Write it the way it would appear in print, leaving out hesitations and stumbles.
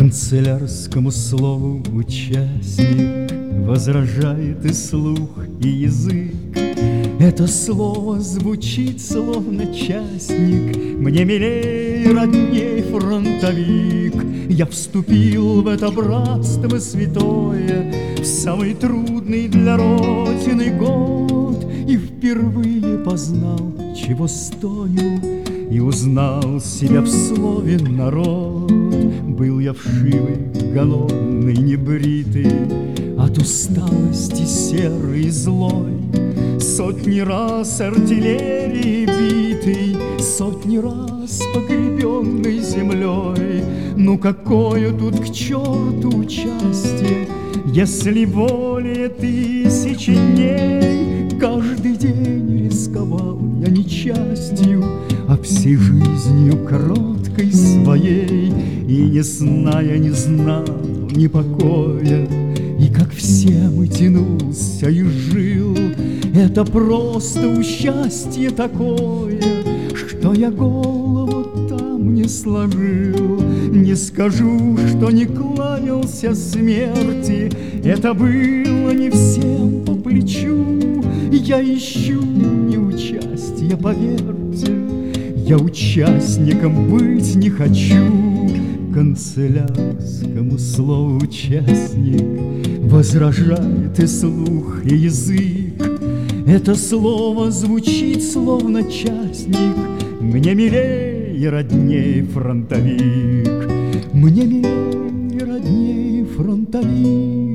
Канцелярскому слову участник возражает и слух, и язык. Это слово звучит словно частник, мне милей, родней фронтовик. Я вступил в это братство святое в самый трудный для Родины год и впервые познал, чего стою, и узнал себя в слове народ. Был я вшивый, голодный, небритый, от усталости серый и злой, сотни раз артиллерии битый, сотни раз погребенной землей. Ну какое тут к черту участие, если более 1000 дней каждый день рисковал я не частью, а всей жизнью короткой своей, и не зная, не знал ни покоя, и как все мы тянулся и жил. Это просто счастье такое, что я голову там не сложил. Не скажу, что не кланялся смерти, это было не всем по плечу. Я ищу не участия, поверьте, я участником быть не хочу. Канцелярскому слову участник возражает и слух, и язык. Это слово звучит словно частник, мне милей и родней фронтовик. Мне милей и родней фронтовик.